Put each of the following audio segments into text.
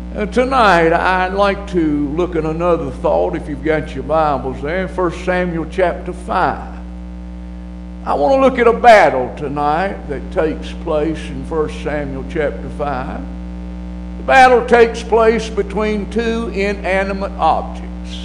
Tonight, I'd like to look at another thought, if you've got your Bibles there, 1 Samuel chapter 5. I want to look at a battle tonight that takes place in 1 Samuel chapter 5. The battle takes place between two inanimate objects.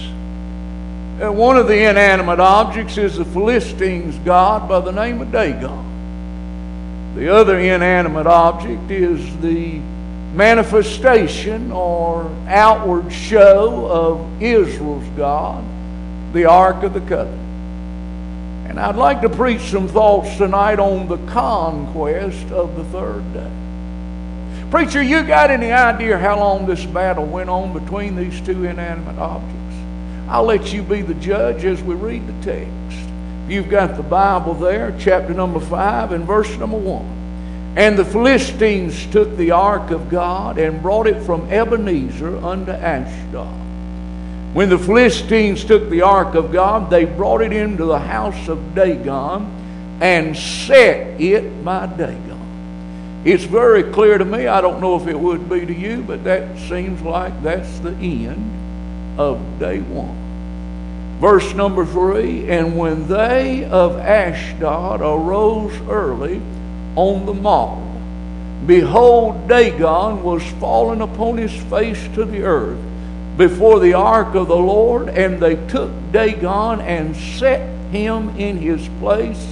One of the inanimate objects is the Philistines' god by the name of Dagon. The other inanimate object is the manifestation or outward show of Israel's God, the Ark of the Covenant. And I'd like to preach some thoughts tonight on the conquest of the third day. Preacher, you got any idea how long this battle went on between these two inanimate objects? I'll let you be the judge as we read the text. If you've got the Bible there, chapter number 5 and verse number 1. And the Philistines took the ark of God and brought it from Ebenezer unto Ashdod. When the Philistines took the ark of God, they brought it into the house of Dagon and set it by Dagon. It's very clear to me, I don't know if it would be to you, but that seems like that's the end of day one. Verse number 3, and when they of Ashdod arose early on the morrow, behold, Dagon was fallen upon his face to the earth before the ark of the Lord, and they took Dagon and set him in his place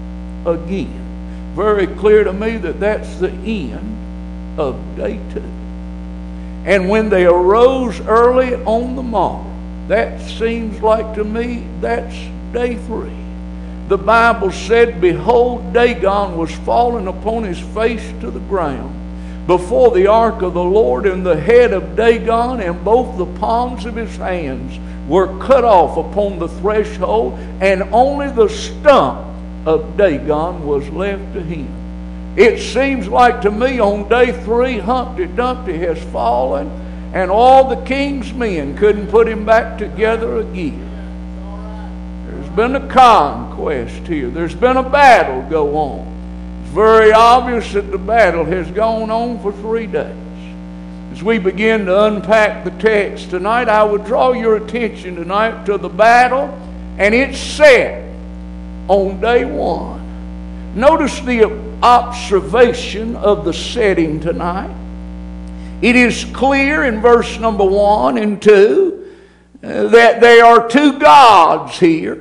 again. Very clear to me that that's the end of day 2. And when they arose early on the morrow, that seems like to me that's day 3. The Bible said, behold, Dagon was fallen upon his face to the ground before the ark of the Lord, and the head of Dagon and both the palms of his hands were cut off upon the threshold, and only the stump of Dagon was left to him. It seems like to me on day 3, Humpty Dumpty has fallen, and all the king's men couldn't put him back together again. There's been a conquest here. There's been a battle go on. It's very obvious that the battle has gone on for 3 days. As we begin to unpack the text tonight, I would draw your attention tonight to the battle, and it's set on day 1. Notice the observation of the setting tonight. It is clear in verse number 1 and 2 that there are two gods here.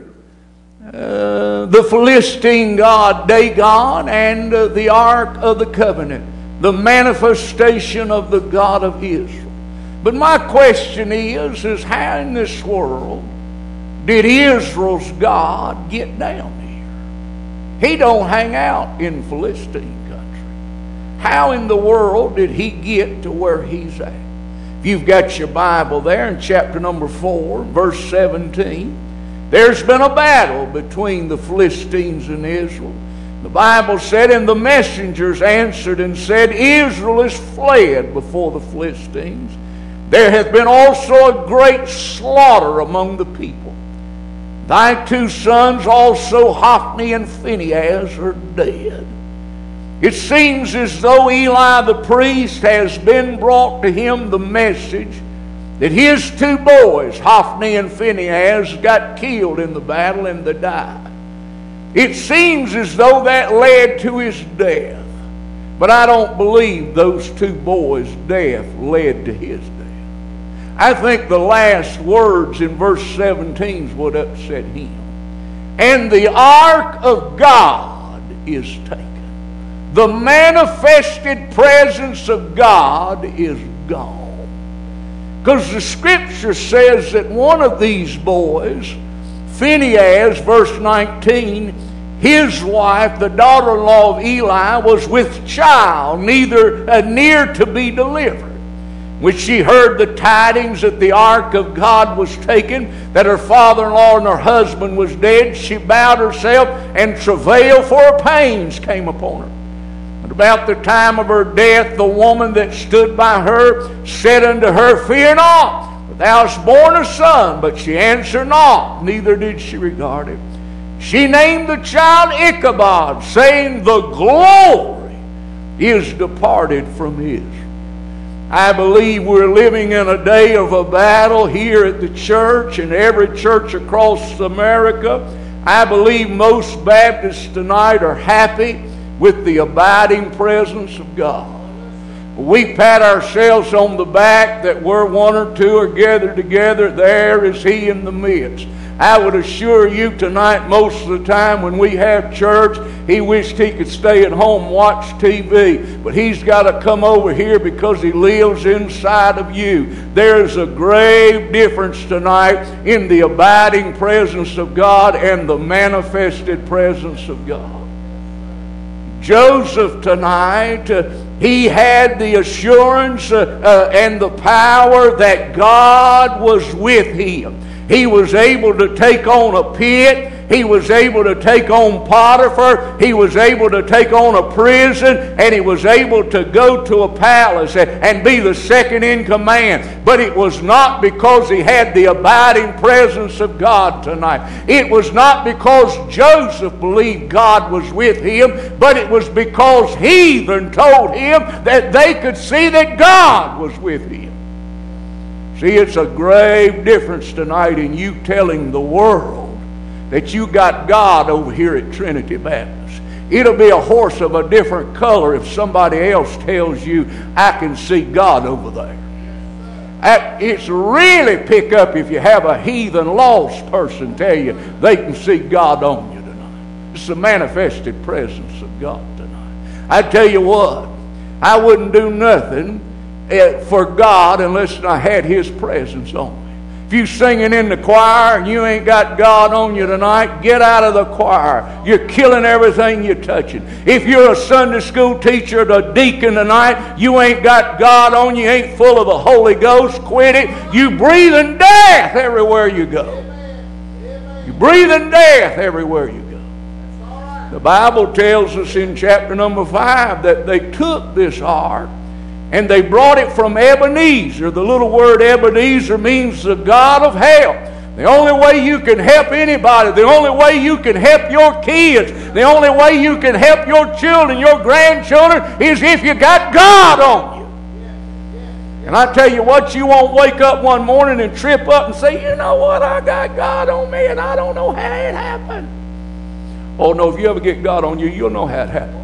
The Philistine god Dagon and the Ark of the Covenant, the manifestation of the God of Israel. But my question is how in this world did Israel's God get down here? He don't hang out in Philistine country. How in the world did he get to where he's at? If you've got your Bible there in chapter number 4, verse 17, there's been a battle between the Philistines and Israel. The Bible said, and the messengers answered and said, Israel is fled before the Philistines. There hath been also a great slaughter among the people. Thy 2 sons also, Hophni and Phinehas, are dead. It seems as though Eli the priest has been brought to him the message that his 2 boys, Hophni and Phinehas, got killed in the battle and they died. It seems as though that led to his death. But I don't believe those 2 boys' death led to his death. I think the last words in verse 17 would upset him. And the ark of God is taken. The manifested presence of God is gone. Because the scripture says that one of these boys, Phinehas, verse 19, his wife, the daughter-in-law of Eli, was with child, near to be delivered. When she heard the tidings that the ark of God was taken, that her father-in-law and her husband was dead, she bowed herself, and travail for her pains came upon her. But about the time of her death, the woman that stood by her said unto her, Fear not, for thou hast born a son. But she answered not, neither did she regard it. She named the child Ichabod, saying, The glory is departed from Israel. I believe we're living in a day of a battle here at the church and every church across America. I believe most Baptists tonight are happy with the abiding presence of God. We pat ourselves on the back that where one or two are gathered together, there is He in the midst. I would assure you tonight, most of the time when we have church, he wished he could stay at home and watch TV. But he's got to come over here because he lives inside of you. There is a grave difference tonight in the abiding presence of God and the manifested presence of God. Joseph tonight, he had the assurance and the power that God was with him. He was able to take on a pit. He was able to take on Potiphar. He was able to take on a prison. And he was able to go to a palace and be the second in command. But it was not because he had the abiding presence of God tonight. It was not because Joseph believed God was with him, but it was because heathen told him that they could see that God was with him. See, it's a grave difference tonight in you telling the world that you got God over here at Trinity Baptist. It'll be a horse of a different color if somebody else tells you, I can see God over there. It's really pick up if you have a heathen lost person tell you they can see God on you tonight. It's the manifested presence of God tonight. I tell you what, I wouldn't do nothing for God unless I had His presence on me. If you singing in the choir and you ain't got God on you tonight, get out of the choir. You're killing everything you're touching. If you're a Sunday school teacher or a deacon tonight, you ain't got God on you, ain't full of the Holy Ghost, quit it. You breathing death everywhere you go. You breathing death everywhere you go. The Bible tells us in chapter number 5 that they took this ark and they brought it from Ebenezer. The little word Ebenezer means the God of help. The only way you can help anybody, the only way you can help your kids, the only way you can help your children, your grandchildren, is if you got God on you. And I tell you what, you won't wake up one morning and trip up and say, you know what, I got God on me and I don't know how it happened. Oh no, if you ever get God on you, you'll know how it happened.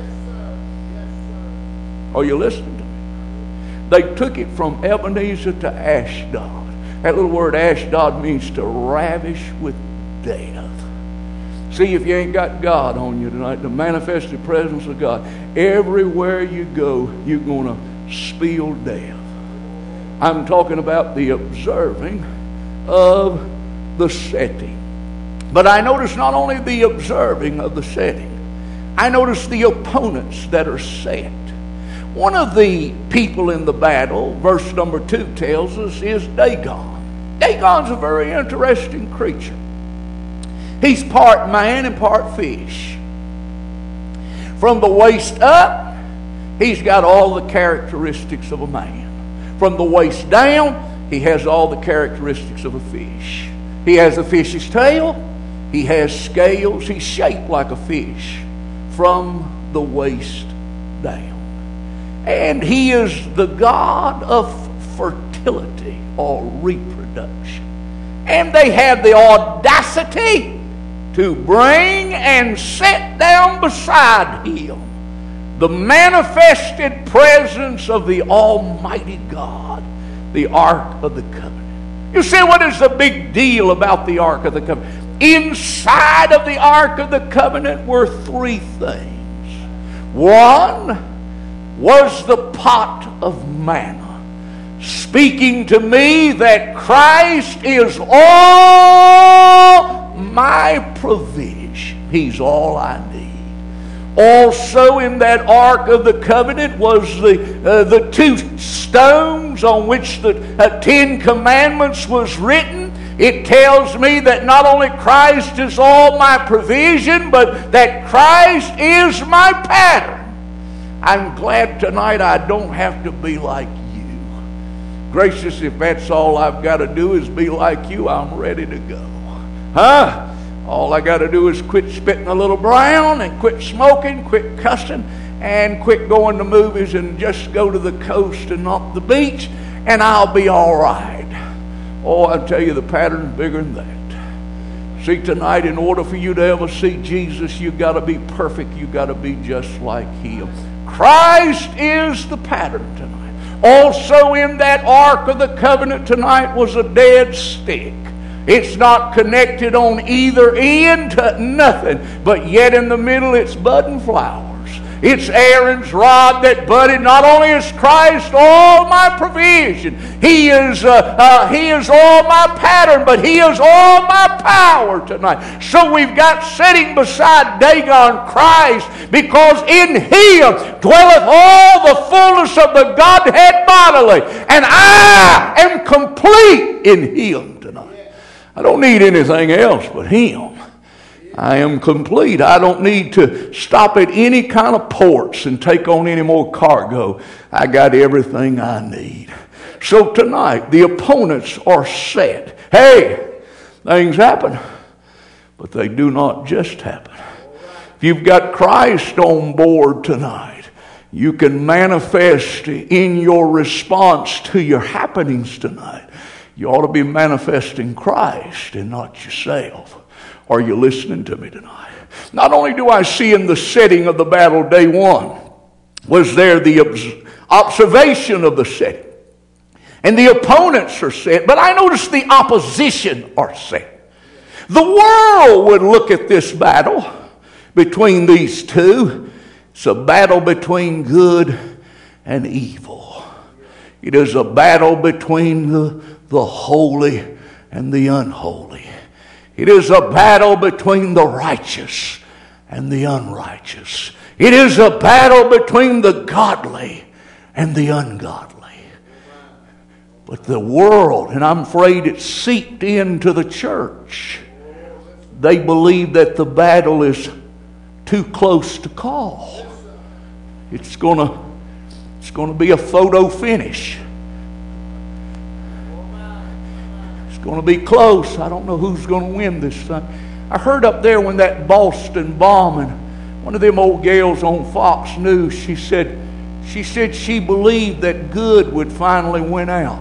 Are you listening? They took it from Ebenezer to Ashdod. That little word Ashdod means to ravish with death. See, if you ain't got God on you tonight, the manifested presence of God, everywhere you go, you're going to spill death. I'm talking about the observing of the setting. But I notice not only the observing of the setting, I notice the opponents that are set. One of the people in the battle, verse number 2 tells us, is Dagon. Dagon's a very interesting creature. He's part man and part fish. From the waist up, he's got all the characteristics of a man. From the waist down, he has all the characteristics of a fish. He has a fish's tail. He has scales. He's shaped like a fish from the waist down. And he is the God of fertility or reproduction. And they have the audacity to bring and set down beside him the manifested presence of the Almighty God, the Ark of the Covenant. You see, what is the big deal about the Ark of the Covenant? Inside of the Ark of the Covenant were 3 things. One was the pot of manna, speaking to me that Christ is all my provision. He's all I need. Also in that Ark of the Covenant was the 2 stones on which the 10 Commandments was written. It tells me that not only Christ is all my provision, but that Christ is my pattern. I'm glad tonight I don't have to be like you. Gracious, if that's all I've got to do is be like you, I'm ready to go. All I got to do is quit spitting a little brown and quit smoking, quit cussing, and quit going to movies and just go to the coast and not the beach, and I'll be all right. Oh, I tell you, the pattern's bigger than that. See, tonight, in order for you to ever see Jesus, you've got to be perfect. You've got to be just like Him. Christ is the pattern tonight. Also in that Ark of the Covenant tonight was a dead stick. It's not connected on either end to nothing, but yet in the middle it's budding flowers. It's Aaron's rod that budded. Not only is Christ all my provision, He is all my pattern, but He is all my power tonight. So we've got sitting beside Dagon Christ, because in Him dwelleth all the fullness of the Godhead bodily, and I am complete in Him tonight. I don't need anything else but Him. I am complete. I don't need to stop at any kind of ports and take on any more cargo. I got everything I need. So tonight, the opponents are set. Hey, things happen, but they do not just happen. If you've got Christ on board tonight, you can manifest in your response to your happenings tonight. You ought to be manifesting Christ and not yourself. Are you listening to me tonight? Not only do I see in the setting of the battle, day one, was there the observation of the setting. And the opponents are set, but I notice the opposition are set. The world would look at this battle between these two. It's a battle between good and evil. It is a battle between the holy and the unholy. It is a battle between the righteous and the unrighteous. It is a battle between the godly and the ungodly. But the world, and I'm afraid it's seeped into the church, they believe that the battle is too close to call. It's going to be a photo finish. Going to be close. I don't know who's going to win this thing. I heard up there when that Boston bombing, one of them old gals on Fox News, she said she believed that good would finally win out.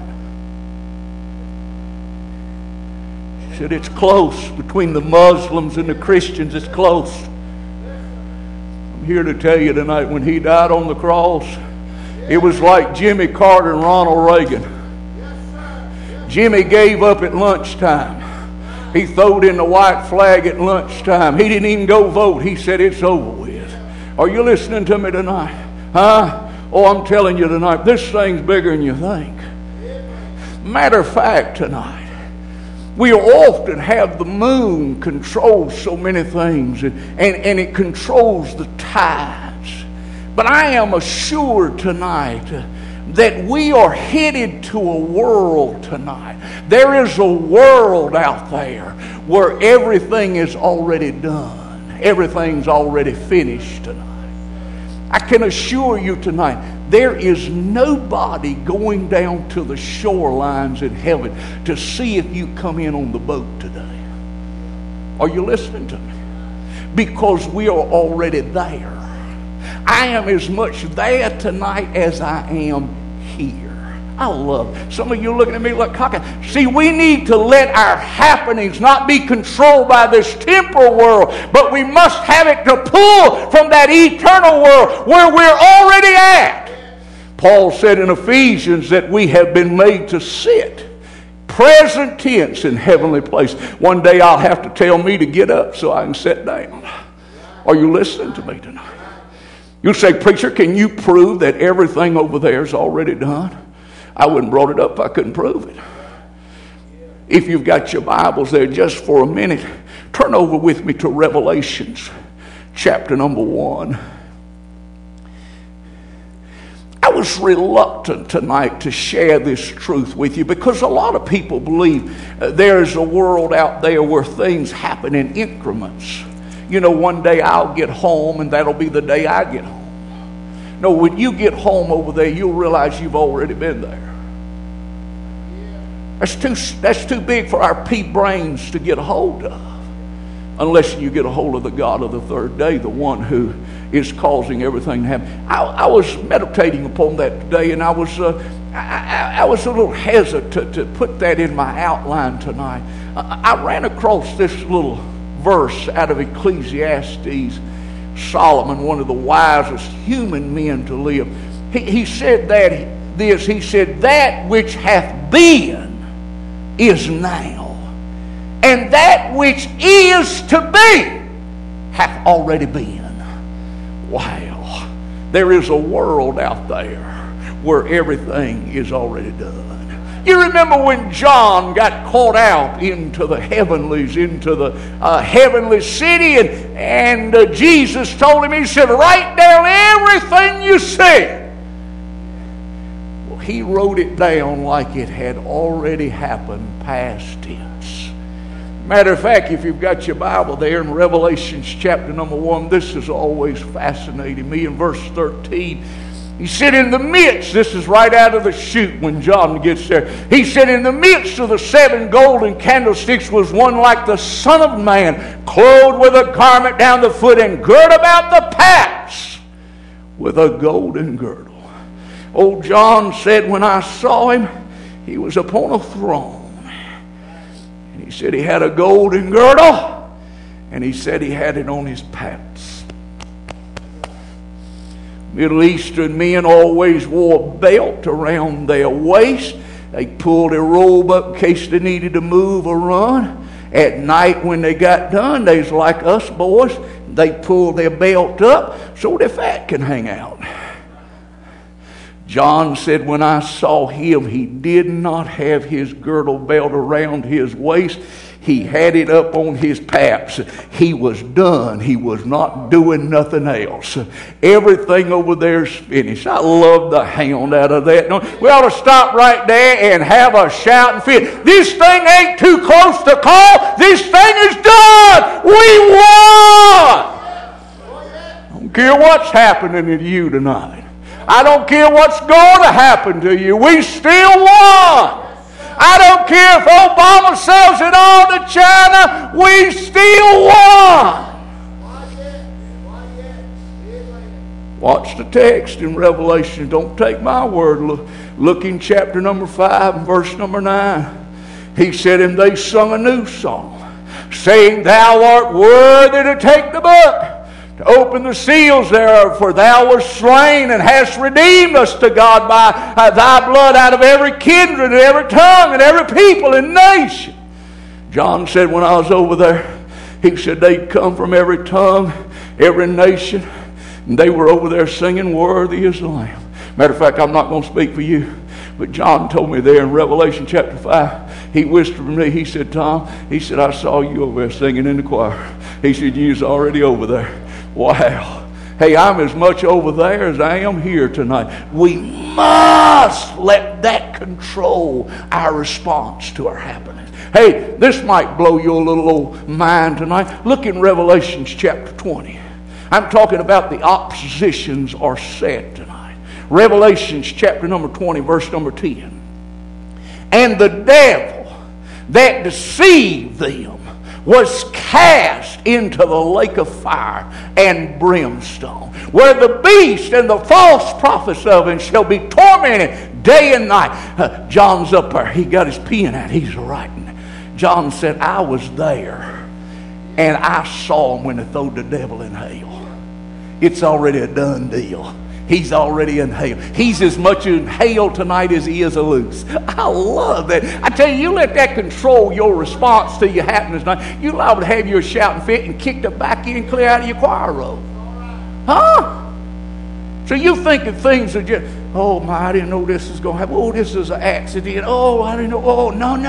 She said it's close between the Muslims and the Christians. It's close. I'm here to tell you tonight, when He died on the cross, it was like Jimmy Carter and Ronald Reagan. Jimmy gave up at lunchtime. He throwed in the white flag at lunchtime. He didn't even go vote. He said, it's over with. Are you listening to me tonight? Huh? Oh, I'm telling you tonight, this thing's bigger than you think. Matter of fact, tonight, we often have the moon control so many things, and it controls the tides. But I am assured tonight that we are headed to a world tonight. There is a world out there where everything is already done. Everything's already finished tonight. I can assure you tonight, there is nobody going down to the shorelines in heaven to see if you come in on the boat today. Are you listening to me? Because we are already there. I am as much there tonight as I am here. I love it. Some of you looking at me like cocky. See, we need to let our happenings not be controlled by this temporal world, but we must have it to pull from that eternal world where we're already at. Paul said in Ephesians that we have been made to sit, present tense, in heavenly place. One day I'll have to tell me to get up so I can sit down. Are you listening to me tonight? You'll say, preacher, can you prove that everything over there is already done? I wouldn't brought it up if I couldn't prove it. If you've got your Bibles there just for a minute, turn over with me to Revelations chapter number 1. I was reluctant tonight to share this truth with you because a lot of people believe there's a world out there where things happen in increments. You know, one day I'll get home and that'll be the day I get home. No, when you get home over there, you'll realize you've already been there. That's too big for our pea brains to get a hold of. unless you get a hold of the God of the third day, the one who is causing everything to happen. I was meditating upon that today, and I was a little hesitant to put that in my outline tonight. I ran across this little verse out of Ecclesiastes. Solomon, one of the wisest human men to live, he said he said, that which hath been is now, and that which is to be hath already been. Wow. There is a world out there where everything is already done. You remember when John got caught out into the heavenlies, into the heavenly city, and Jesus told him, he said, write down everything you see. Well, he wrote it down like it had already happened, past tense. Matter of fact, if you've got your Bible there in Revelations chapter number 1, this has always fascinated me. In verse 13, he said, in the midst, this is right out of the chute when John gets there. He said, in the midst of the 7 golden candlesticks was one like the Son of Man, clothed with a garment down the foot and girt about the paps with a golden girdle. Old John said, when I saw him, he was upon a throne. And he said he had a golden girdle, and he said he had it on his paps. Middle Eastern men always wore a belt around their waist. They pulled their robe up in case they needed to move or run. At night when they got done, they was like us boys. They pulled their belt up so their fat can hang out. John said, when I saw him, he did not have his girdle belt around his waist. He had it up on his paps. He was done. He was not doing nothing else. Everything over there is finished. I love the hound out of that. We ought to stop right there and have a shout and fit. This thing ain't too close to call. This thing is done. We won. I don't care what's happening to you tonight. I don't care what's going to happen to you. We still won. I don't care if Obama sells it all to China. We still won. Watch the text in Revelation. Don't take my word. Look in chapter number 5 and verse number 9. He said, and they sung a new song, saying, thou art worthy to take the book, to open the seals thereof, for thou wast slain and hast redeemed us to God by thy blood out of every kindred and every tongue and every people and nation. John said when I was over there, he said they'd come from every tongue, every nation, and they were over there singing, worthy is the Lamb. Matter of fact, I'm not going to speak for you, but John told me there in Revelation chapter 5, he whispered to me, he said, Tom, he said, I saw you over there singing in the choir. He said, you was already over there. Wow. Hey, I'm as much over there as I am here tonight. We must let that control our response to our happenings. Hey, this might blow your little old mind tonight. Look in Revelation chapter 20. I'm talking about the oppositions are set tonight. Revelation chapter number 20, verse number 10. And the devil that deceived them was cast into the lake of fire and brimstone, where the beast and the false prophets of him shall be tormented day and night. John's up there. He got his pen out. He's writing. John said, I was there, and I saw him when they threw the devil in hell. It's already a done deal. He's already in hell. He's as much in hell tonight as he is loose. I love that. I tell you, you let that control your response to your happenings tonight. You liable to have your shouting fit and kick the back end clear out of your choir robe. Huh? So you think that things are just, oh my, I didn't know this was going to happen. Oh, this is an accident. Oh, I didn't know. Oh,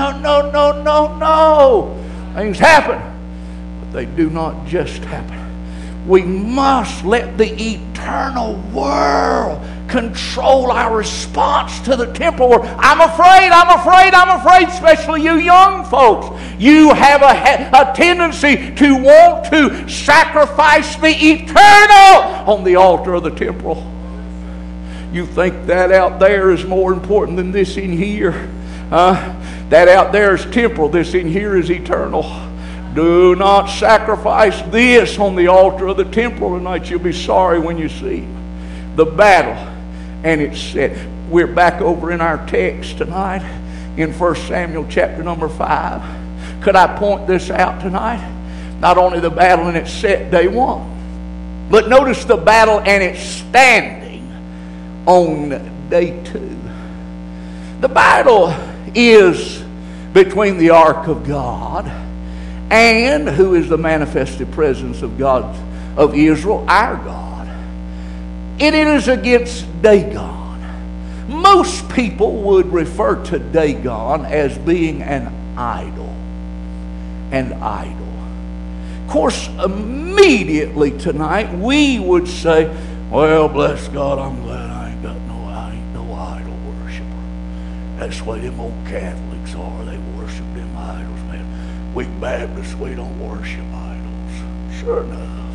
no. Things happen. But they do not just happen. We must let the eternal world control our response to the temporal world. I'm afraid, especially you young folks. You have a tendency to want to sacrifice the eternal on the altar of the temporal. You think that out there is more important than this in here. That out there is temporal. This in here is eternal. Do not sacrifice this on the altar of the temple tonight. You'll be sorry when you see the battle. And it's said, we're back over in our text tonight in 1 Samuel chapter number 5. Could I point this out tonight? Not only the battle and it's set day 1, but notice the battle and it's standing on day 2. The battle is between the ark of God and who is the manifested presence of God of Israel, our God. And it is against Dagon. Most people would refer to Dagon as being an idol. An idol. Of course, immediately tonight we would say, well, bless God, I'm glad I ain't no idol worshiper. That's the way them old Catholics are. They worship them idols, man. We Baptists, we don't worship idols. Sure enough.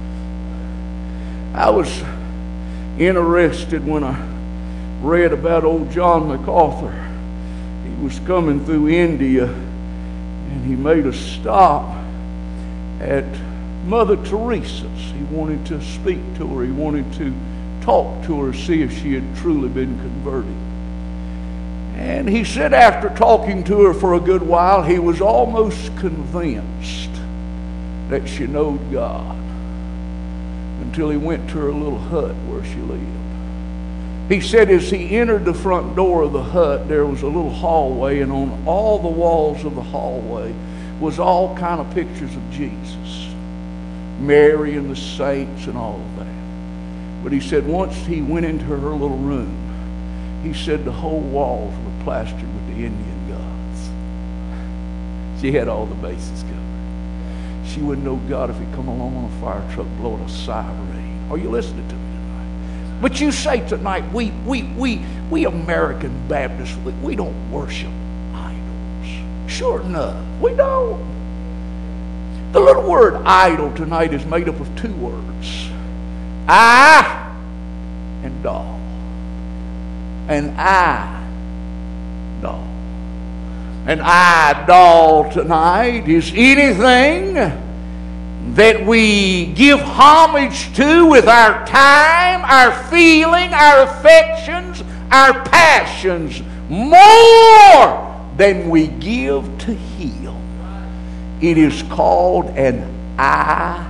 I was interested when I read about old John MacArthur. He was coming through India and he made a stop at Mother Teresa's. He wanted to speak to her. He wanted to talk to her, see if she had truly been converted. And he said after talking to her for a good while, he was almost convinced that she knowed God until he went to her little hut where she lived. He said as he entered the front door of the hut, there was a little hallway, and on all the walls of the hallway was all kind of pictures of Jesus, Mary and the saints and all of that. But he said once he went into her little room, he said the whole walls were plastered with the Indian gods. She had all the bases covered. She wouldn't know God if he come along on a fire truck blowing a siren. Are you listening to me tonight? But you say tonight, we American Baptists, we don't worship idols. Sure enough, we don't. The little word idol tonight is made up of two words. I and dog. An idol. An idol tonight is anything that we give homage to with our time, our feeling, our affections, our passions, more than we give to Him. It is called an idol.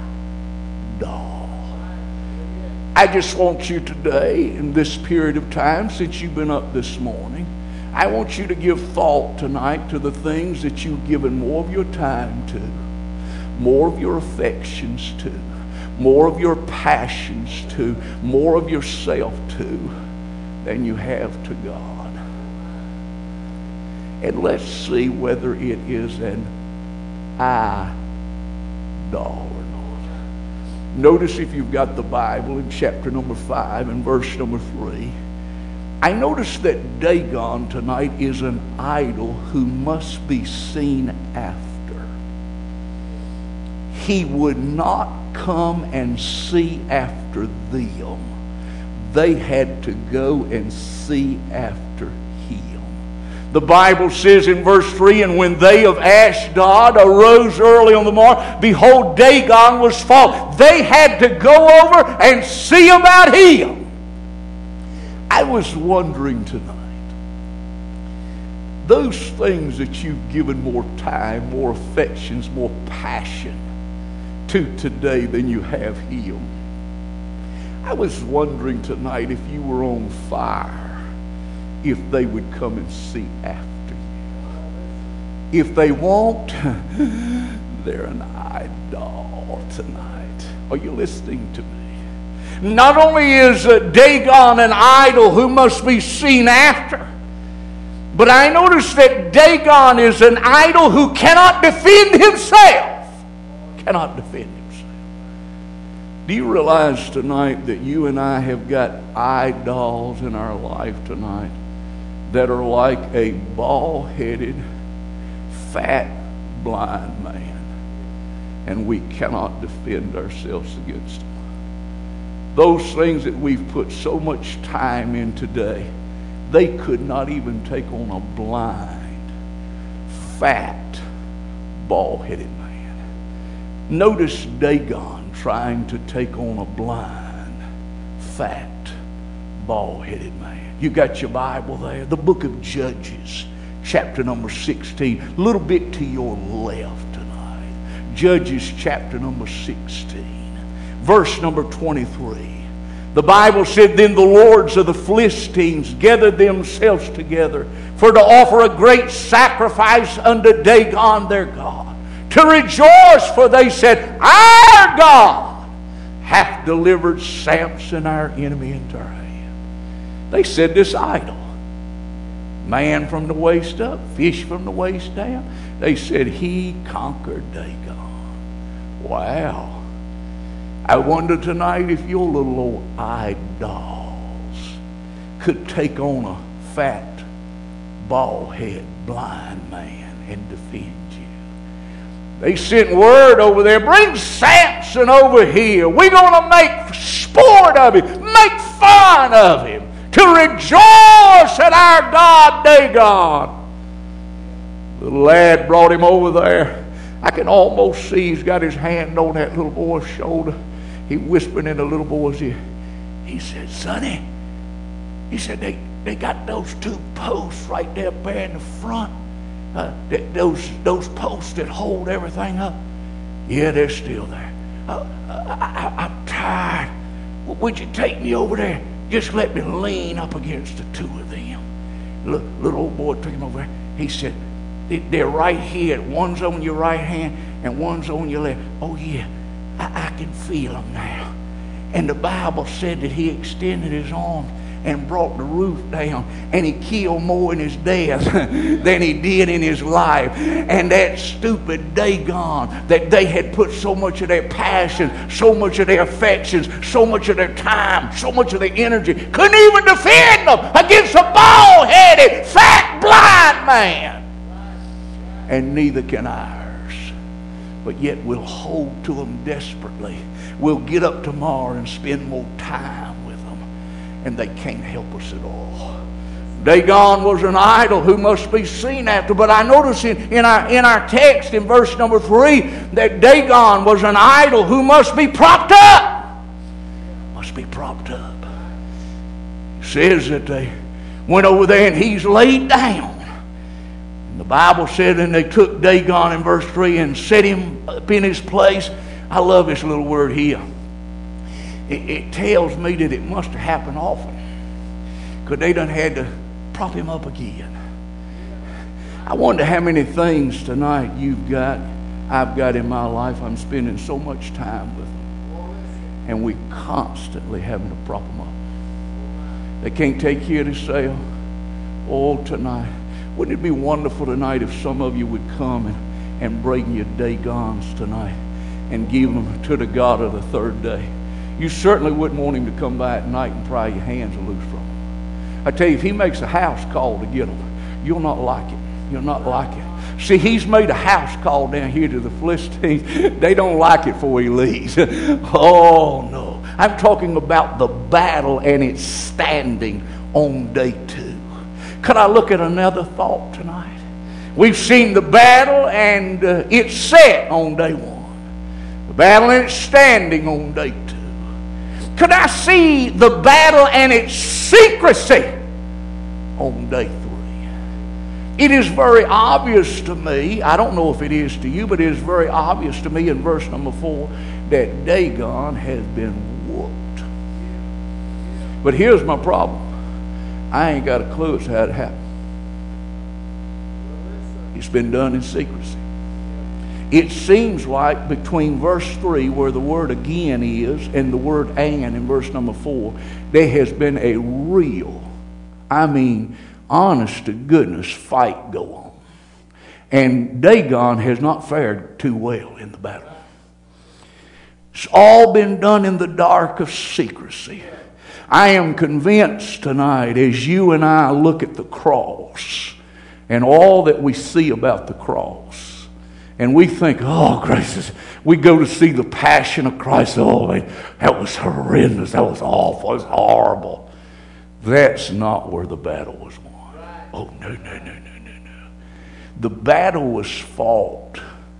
I just want you today, in this period of time, since you've been up this morning, I want you to give thought tonight to the things that you've given more of your time to, more of your affections to, more of your passions to, more of yourself to, than you have to God. And let's see whether it is an idol. Notice if you've got the Bible in chapter number 5 and verse number 3. I notice that Dagon tonight is an idol who must be seen after. He would not come and see after them. They had to go and see after Him. The Bible says in verse 3, and when they of Ashdod arose early on the morning, behold, Dagon was fallen. They had to go over and see about him. I was wondering tonight, those things that you've given more time, more affections, more passion to today than you have Him. I was wondering tonight if you were on fire, if they would come and see after you. If they won't, they're an idol tonight. Are you listening to me? Not only is Dagon an idol who must be seen after, but I notice that Dagon is an idol who cannot defend himself. Cannot defend himself. Do you realize tonight that you and I have got idols in our life tonight that are like a bald-headed, fat, blind man, and we cannot defend ourselves against them? Those things that we've put so much time in today, they could not even take on a blind, fat, bald-headed man. Notice Dagon trying to take on a blind, fat, bald-headed man. You got your Bible there? The book of Judges, chapter number 16. A little bit to your left tonight. Judges chapter number 16. Verse number 23. The Bible said, Then the lords of the Philistines gathered themselves together for to offer a great sacrifice unto Dagon their God, to rejoice, for they said, Our God hath delivered Samson our enemy into our hand. They said this idol, man from the waist up, fish from the waist down. They said he conquered Dagon. Wow. I wonder tonight if your little old idols could take on a fat, bald-head, blind man and defend you. They sent word over there, bring Samson over here. We're going to make sport of him, make fun of him, to rejoice at our God Dagon. The lad brought him over there. I can almost see he's got his hand on that little boy's shoulder. He whispered in the little boy's ear. He said, Sonny, he said, they got those two posts right there in the front. Those posts that hold everything up. Yeah, they're still there. I'm tired. Would you take me over there? Just let me lean up against the two of them. Little old boy took him over there. He said, they're right here. One's on your right hand and one's on your left. Oh, yeah. I can feel them now. And the Bible said that he extended his arms and brought the roof down, and he killed more in his death than he did in his life. And that stupid Dagon that they had put so much of their passion, so much of their affections, so much of their time, so much of their energy, couldn't even defend them against a bald-headed, fat, blind man. And neither can ours. But yet we'll hold to them desperately. We'll get up tomorrow and spend more time with them. And they can't help us at all. Dagon was an idol who must be seen after. But I notice in our text in verse number 3 that Dagon was an idol who must be propped up. Must be propped up. It says that they went over there and he's laid down. The Bible said, and they took Dagon in verse 3 and set him up in his place. I love this little word here. It tells me that it must have happened often, because they done had to prop him up again. I wonder how many things tonight I've got in my life. I'm spending so much time with them, and we constantly having to prop them up. They can't take care of themselves. Oh, tonight. Wouldn't it be wonderful tonight if some of you would come and bring your Dagons tonight and give them to the God of the third day? You certainly wouldn't want him to come by at night and pry your hands loose from him. I tell you, if he makes a house call to get them, you'll not like it. You'll not like it. See, he's made a house call down here to the Philistines. They don't like it before he leaves. Oh, no. I'm talking about the battle and its standing on day 2. Could I look at another thought tonight? We've seen the battle and it's set on day 1. The battle and its standing on day 2. Could I see the battle and its secrecy on day 3? It is very obvious to me, I don't know if it is to you, but it is very obvious to me in verse number 4 that Dagon has been whooped. But here's my problem. I ain't got a clue as to how it happened. It's been done in secrecy. It seems like between verse 3, where the word again is, and the word and in verse number 4, there has been a real, honest to goodness fight go on. And Dagon has not fared too well in the battle. It's all been done in the dark of secrecy. I am convinced tonight, as you and I look at the cross and all that we see about the cross, and we think, oh, gracious, we go to see the passion of Christ. Oh, man, that was horrendous. That was awful. It was horrible. That's not where the battle was won. Oh, no. The battle was fought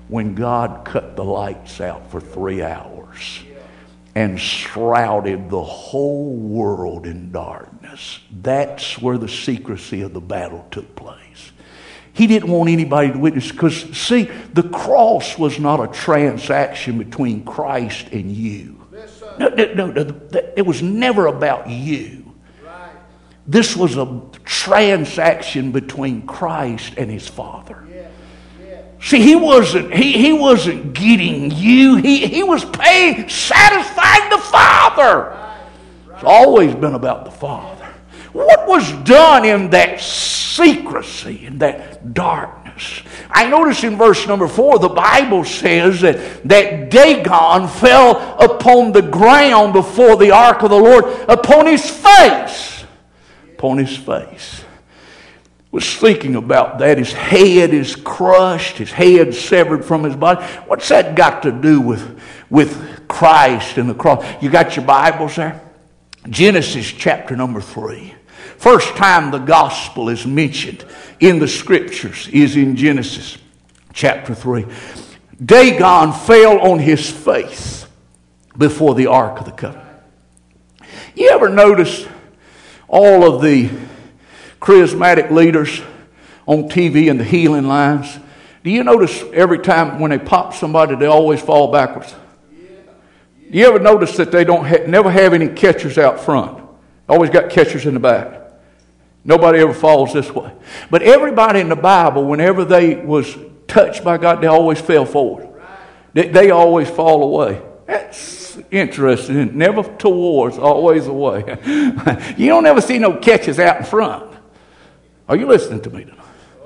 when God cut the lights out for 3 hours and shrouded the whole world in darkness. That's where the secrecy of the battle took place. He didn't want anybody to witness, because, see, the cross was not a transaction between Christ and you. No, it was never about you. This was a transaction between Christ and his Father. See, he wasn't getting you. He was satisfying the Father. It's always been about the Father. What was done in that secrecy, in that darkness? I notice in verse number 4, the Bible says that Dagon fell upon the ground before the ark of the Lord, upon his face. Upon his face. Was thinking about that. His head is crushed, his head severed from his body. What's that got to do with Christ and the cross? You got your Bibles there? Genesis chapter number 3. First time the gospel is mentioned in the scriptures is in Genesis chapter 3. Dagon fell on his face before the ark of the covenant. You ever notice all of the charismatic leaders on TV and the healing lines? Do you notice every time when they pop somebody, they always fall backwards? You ever notice that they never have any catchers out front? Always got catchers in the back. Nobody ever falls this way. But everybody in the Bible, whenever they was touched by God, they always fell forward. They always fall away. That's interesting. Never towards, always away. You don't ever see no catches out in front. Are you listening to me tonight?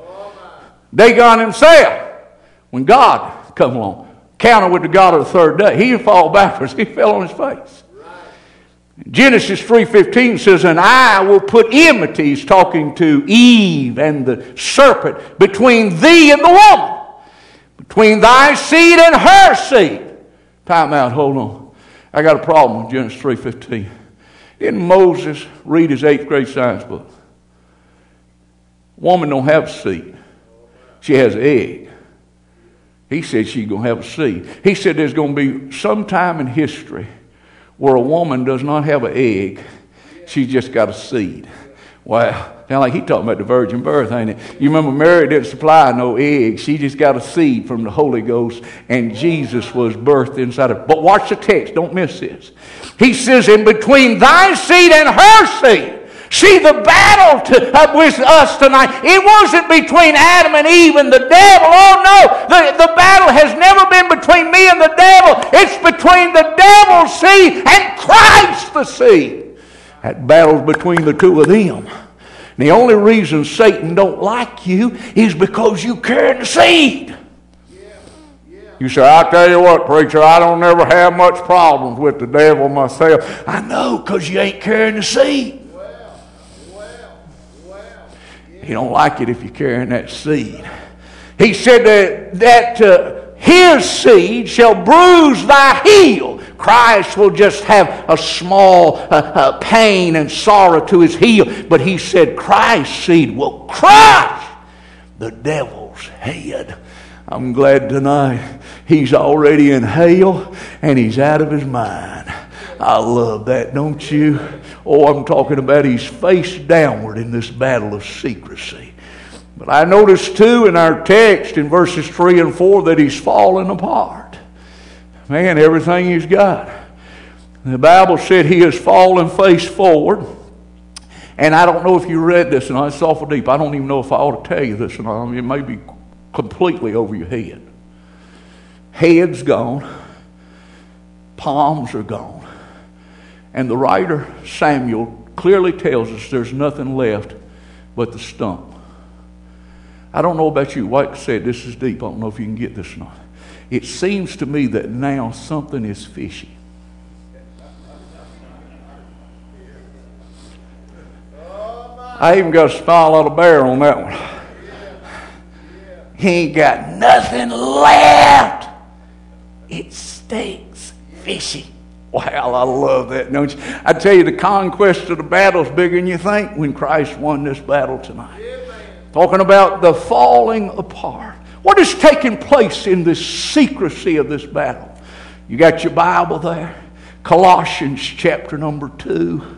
Dagon himself, when God come along, counter with the God of the third day, he didn't fall backwards. He fell on his face. Genesis 3:15 says, and I will put enmities, talking to Eve and the serpent, between thee and the woman, between thy seed and her seed. Time out, hold on. I got a problem with Genesis 3:15. Didn't Moses read his 8th grade science book? Woman don't have a seed. She has an egg. He said she's going to have a seed. He said there's going to be some time in history where a woman does not have an egg. She's just got a seed. Wow. Sound like he talking about the virgin birth, ain't it? You remember Mary didn't supply no eggs. She just got a seed from the Holy Ghost, and Jesus was birthed inside of her. But watch the text. Don't miss this. He says, in between thy seed and her seed. See, the battle with us tonight, it wasn't between Adam and Eve and the devil. Oh no, the battle has never been between me and the devil. It's between the devil's seed and Christ the seed. That battle's between the two of them. And the only reason Satan don't like you is because you carry the seed. You say, I'll tell you what, preacher, I don't ever have much problems with the devil myself. I know, because you ain't carrying the seed. He don't like it if you're carrying that seed. He said that his seed shall bruise thy heel. Christ will just have a small pain and sorrow to his heel. But he said Christ's seed will crush the devil's head. I'm glad tonight he's already in hell and he's out of his mind. I love that, don't you? Oh, I'm talking about he's face downward in this battle of secrecy. But I noticed too in our text in verses 3 and 4 that he's fallen apart. Man, everything he's got. The Bible said he has fallen face forward. And I don't know if you read this, and it's awful deep. I don't even know if I ought to tell you this or not. I mean, it may be completely over your head. Head's gone. Palms are gone. And the writer, Samuel, clearly tells us there's nothing left but the stump. I don't know about you. Like I said, this is deep. I don't know if you can get this or not. It seems to me that now something is fishy. I even got a smile out of bear on that one. He ain't got nothing left. It stinks fishy. Wow, I love that, don't you? I tell you, the conquest of the battle is bigger than you think when Christ won this battle tonight. Talking about the falling apart. What is taking place in this secrecy of this battle? You got your Bible there? Colossians chapter number 2.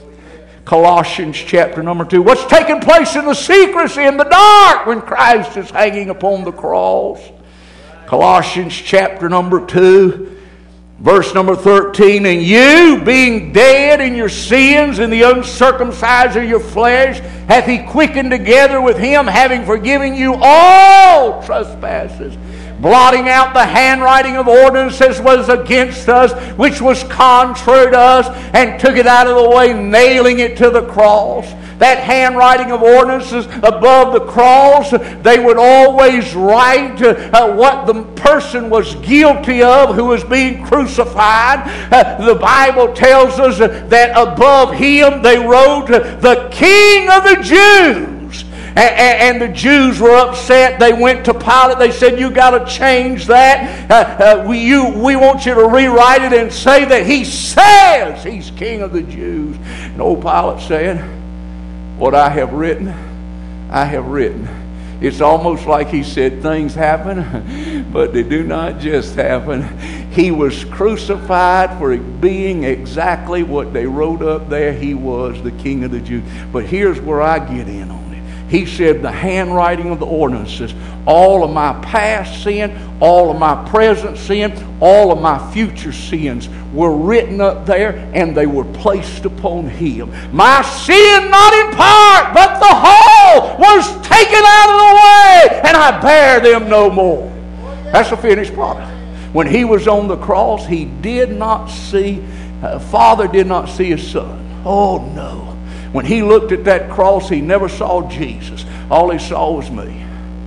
Colossians chapter number 2. What's taking place in the secrecy, in the dark, when Christ is hanging upon the cross? Colossians chapter number 2. Verse number 13, and you, being dead in your sins and the uncircumcised of your flesh, hath he quickened together with him, having forgiven you all trespasses, blotting out the handwriting of ordinances was against us, which was contrary to us, and took it out of the way, nailing it to the cross. That handwriting of ordinances above the cross, they would always write what the person was guilty of who was being crucified. The Bible tells us that above him they wrote the King of the Jews. And the Jews were upset. They went to Pilate. They said, you got to change that. We want you to rewrite it and say that he says he's King of the Jews. And old Pilate said, what I have written, I have written. It's almost like he said, things happen, but they do not just happen. He was crucified for being exactly what they wrote up there. He was the King of the Jews. But here's where I get in on it. He said the handwriting of the ordinances, all of my past sin, all of my present sin, all of my future sins were written up there, and they were placed upon him. My sin, not in part, but the whole, was taken out of the way, and I bear them no more. That's the finished product. When he was on the cross, he did not see, Father did not see his son. Oh no. When he looked at that cross, he never saw Jesus. All he saw was me.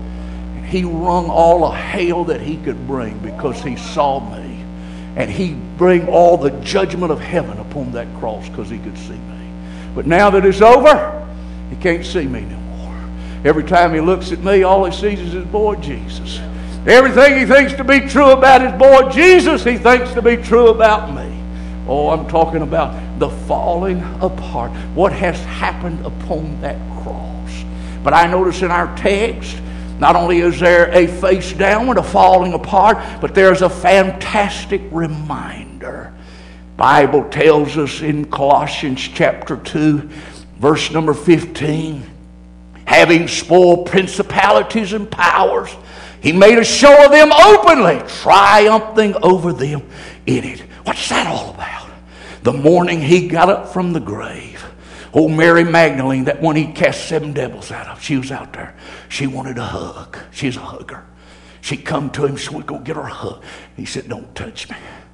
He wrung all the hell that he could bring because he saw me. And he bring all the judgment of heaven upon that cross because he could see me. But now that it's over, he can't see me no more. Every time he looks at me, all he sees is his boy Jesus. Everything he thinks to be true about his boy Jesus, he thinks to be true about me. Oh, I'm talking about the falling apart. What has happened upon that cross. But I notice in our text, not only is there a face downward, a falling apart, but there's a fantastic reminder. Bible tells us in Colossians chapter 2, verse number 15, having spoiled principalities and powers, he made a show of them openly, triumphing over them in it. What's that all about? The morning he got up from the grave, old Mary Magdalene, that one he cast 7 devils out of, she was out there. She wanted a hug. She's a hugger. She come to him, so we go get her a hug. He said, don't touch me.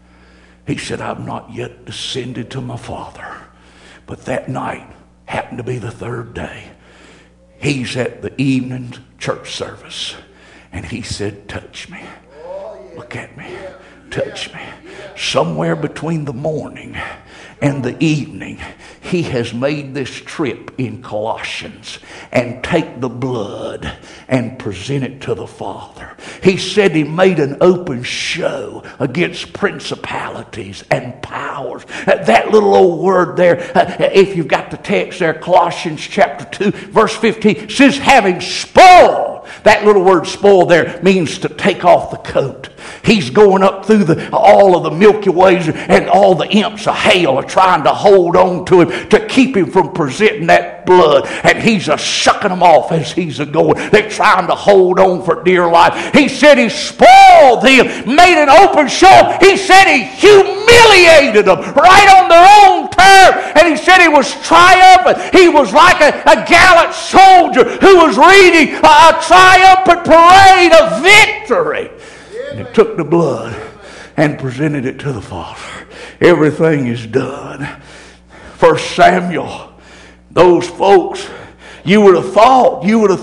He said, I've not yet descended to my Father. But that night happened to be the 3rd day. He's at the evening church service. And he said, touch me. Look at me. Touch me. Somewhere between the morning and the evening, he has made this trip in Colossians and take the blood and present it to the Father. He said he made an open show against principalities and powers. That little old word there, if you've got the text there, Colossians chapter 2, verse 15, says having spoiled. That little word spoil there means to take off the coat. He's going up through all of the Milky Ways, and all the imps of hell are trying to hold on to him to keep him from presenting that blood. And he's sucking them off as he's going. They're trying to hold on for dear life. He said he spoiled them, made an open show. He said he humiliated them right on their own turf. And he said he was triumphant. He was like a gallant soldier who was leading a triumphant parade of victory. And he took the blood and presented it to the Father. Everything is done. 1 Samuel, those folks, you would have thought,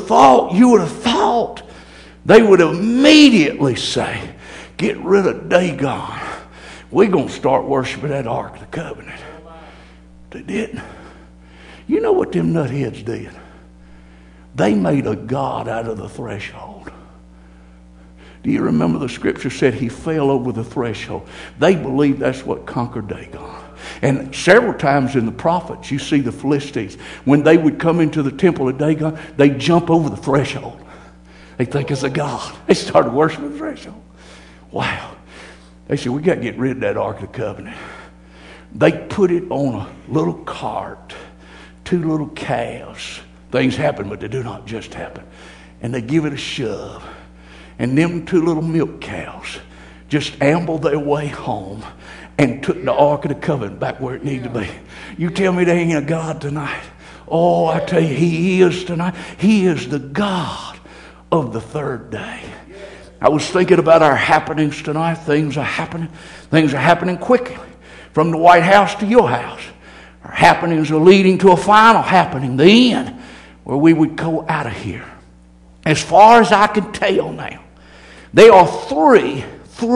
they would immediately say, get rid of Dagon. We're going to start worshiping that Ark of the Covenant. They didn't. You know what them nutheads did? They made a god out of the threshold. Do you remember the scripture said he fell over the threshold? They believed that's what conquered Dagon. And several times in the prophets, you see the Philistines, when they would come into the temple of Dagon, they'd jump over the threshold. They think it's a god. They started worshiping the threshold. Wow. They said, we got to get rid of that Ark of the Covenant. They put it on a little cart, 2 little calves. Things happen, but they do not just happen. And they give it a shove. And them 2 little milk cows just ambled their way home and took the Ark of the Covenant back where it needed to be. You tell me there ain't a God tonight. Oh, I tell you, He is tonight. He is the God of the third day. I was thinking about our happenings tonight. Things are happening. Things are happening quickly. From the White House to your house. Our happenings are leading to a final happening, the end, where we would go out of here. As far as I can tell now, there are three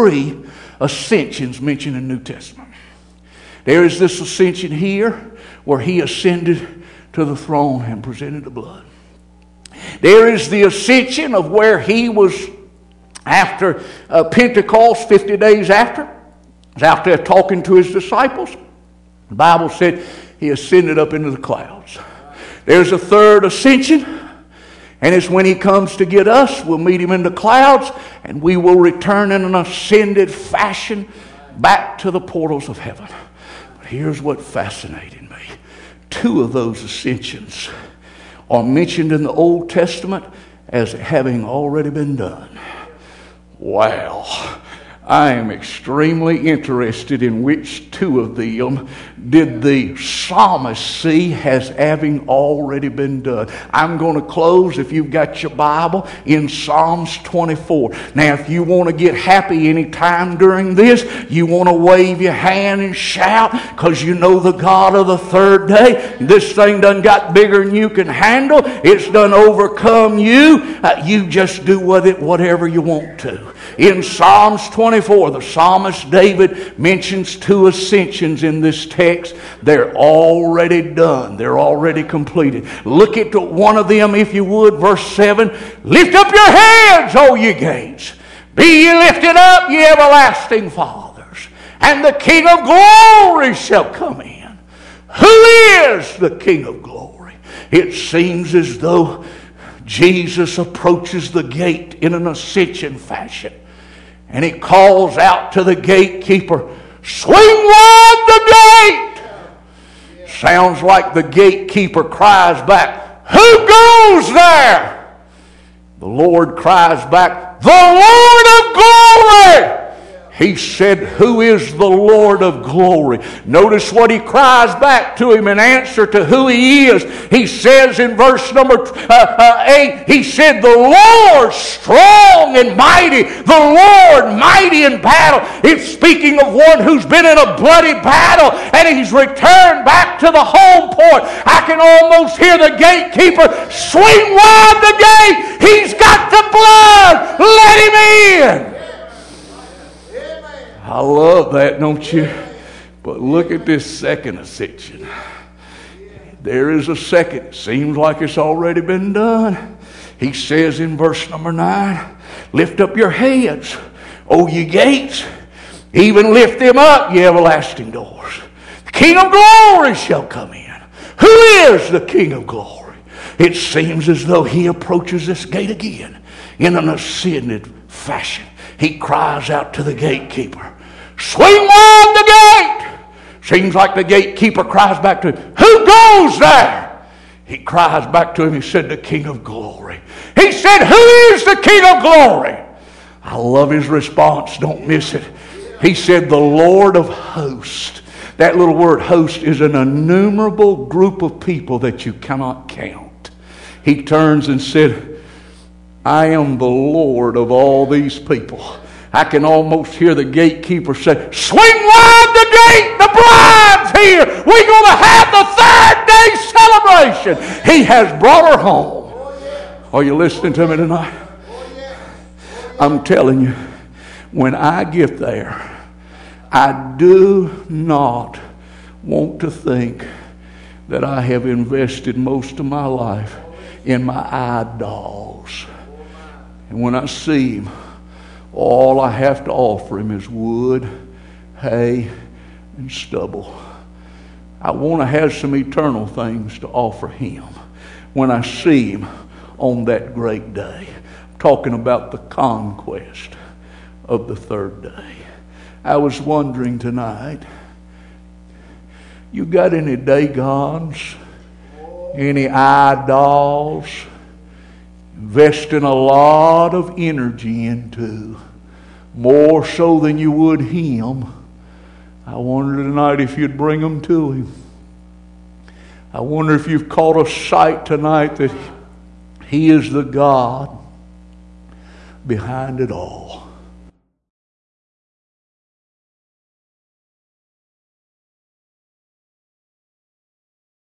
ascensions mentioned in the New Testament. There is this ascension here where He ascended to the throne and presented the blood. There is the ascension of where He was after Pentecost, 50 days after. He was out there talking to His disciples. The Bible said He ascended up into the clouds. There's a third ascension, and it's when He comes to get us. We'll meet Him in the clouds, and we will return in an ascended fashion back to the portals of heaven. But here's what fascinated me. 2 of those ascensions are mentioned in the Old Testament as having already been done. Wow. I am extremely interested in which 2 of them did the psalmist see as having already been done. I'm going to close, if you've got your Bible, in Psalms 24. Now, if you want to get happy any time during this, you want to wave your hand and shout because you know the God of the third day. This thing done got bigger than you can handle. It's done overcome you. You just do with it whatever you want to. In Psalms 24, the psalmist David mentions 2 ascensions in this text. They're already done. They're already completed. Look at one of them, if you would, verse 7. Lift up your heads, O ye gates. Be ye lifted up, ye everlasting fathers. And the King of glory shall come in. Who is the King of glory? It seems as though Jesus approaches the gate in an ascension fashion. And He calls out to the gatekeeper, swing wide the gate! Sounds like the gatekeeper cries back, who goes there? The Lord cries back, the Lord of glory! He said, who is the Lord of glory? Notice what He cries back to Him in answer to who He is. He says in verse number 8, He said, the Lord strong and mighty, the Lord mighty in battle. It's speaking of one who's been in a bloody battle and he's returned back to the home port. I can almost hear the gatekeeper, swing wide the gate. He's got the blood. Let Him in. I love that, don't you? But look at this second ascension. There is a second. Seems like it's already been done. He says in verse number 9, lift up your heads, O ye gates, even lift them up, ye everlasting doors. The King of glory shall come in. Who is the King of glory? It seems as though He approaches this gate again in an ascended fashion. He cries out to the gatekeeper, swing wide the gate! Seems like the gatekeeper cries back to him, who goes there? He cries back to him, he said, the King of glory. He said, who is the King of glory? I love his response, don't miss it. He said, the Lord of hosts. That little word host is an innumerable group of people that you cannot count. He turns and said, I am the Lord of all these people. I can almost hear the gatekeeper say, swing wide the gate, the bride's here. We're going to have the third day celebration. He has brought her home. Are you listening to me tonight? I'm telling you, when I get there, I do not want to think that I have invested most of my life in my idols. And when I see Him, all I have to offer Him is wood, hay, and stubble. I want to have some eternal things to offer Him when I see Him on that great day. talking about the conquest of the third day. I was wondering tonight, you got any Dagons, any idols, investing a lot of energy into, more so than you would Him? I wonder tonight if you'd bring them to Him. I wonder if you've caught a sight tonight that He is the God behind it all.